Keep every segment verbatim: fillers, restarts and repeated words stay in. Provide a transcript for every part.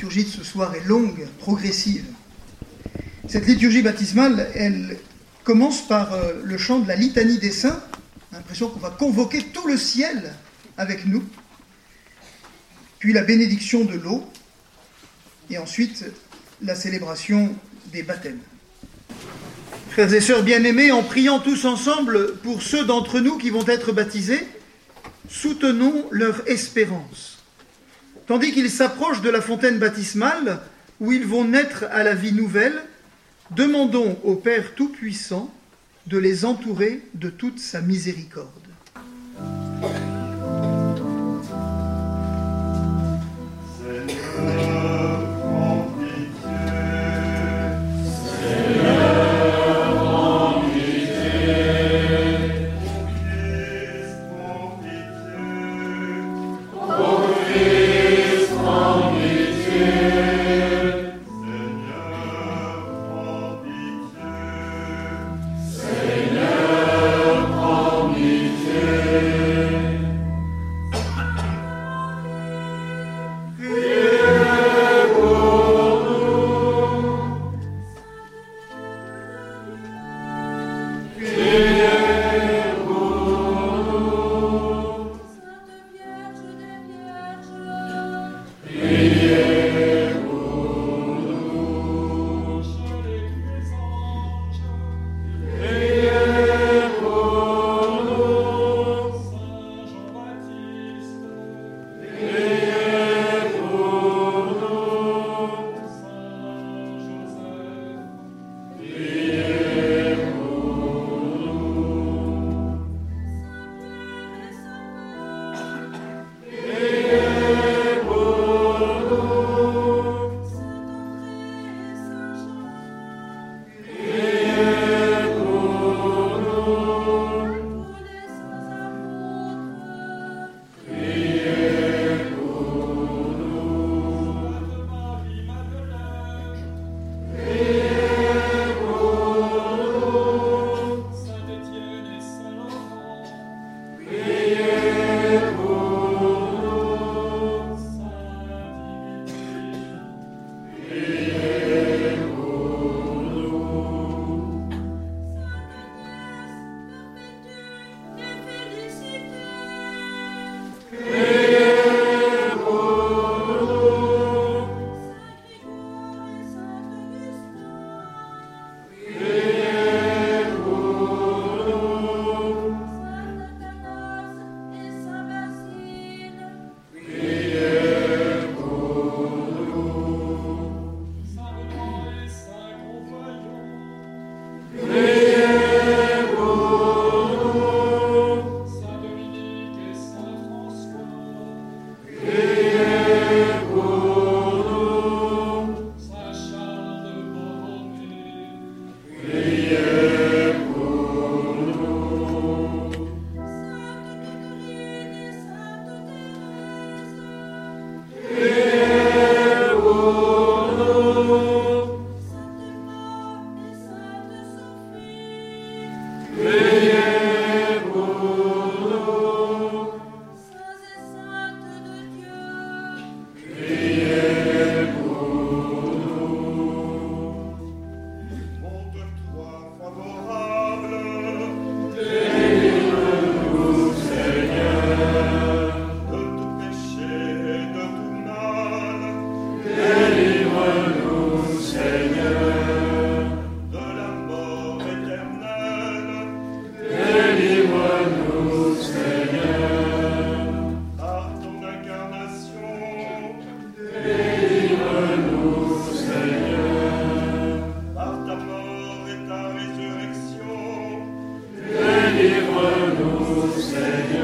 liturgie de ce soir est longue, progressive. Cette liturgie baptismale, elle commence par euh, le chant de la litanie des saints. On a l'impression qu'on va convoquer tout le ciel avec nous. Puis la bénédiction de l'eau. Et ensuite, la célébration des baptêmes. Frères et sœurs bien-aimés, en priant tous ensemble pour ceux d'entre nous qui vont être baptisés, soutenons leur espérance. Tandis qu'ils s'approchent de la fontaine baptismale, où ils vont naître à la vie nouvelle, demandons au Père Tout-Puissant de les entourer de toute sa miséricorde.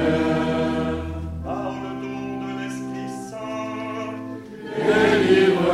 Délivre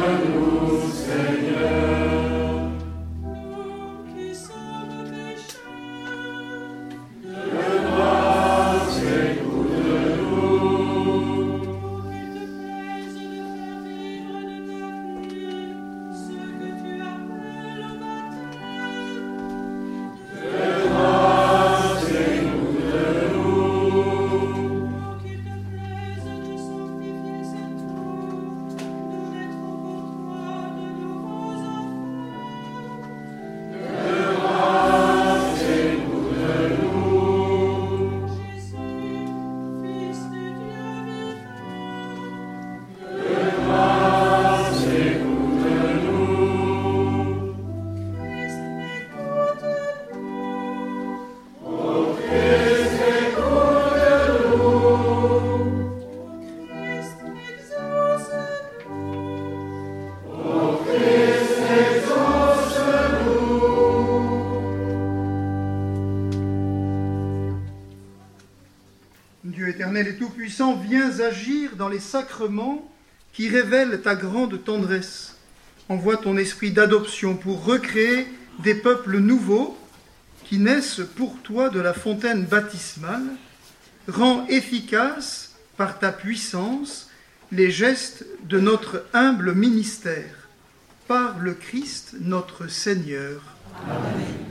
Tout-Puissant, viens agir dans les sacrements qui révèlent ta grande tendresse. Envoie ton esprit d'adoption pour recréer des peuples nouveaux qui naissent pour toi de la fontaine baptismale. Rends efficaces par ta puissance les gestes de notre humble ministère. Par le Christ notre Seigneur. Amen.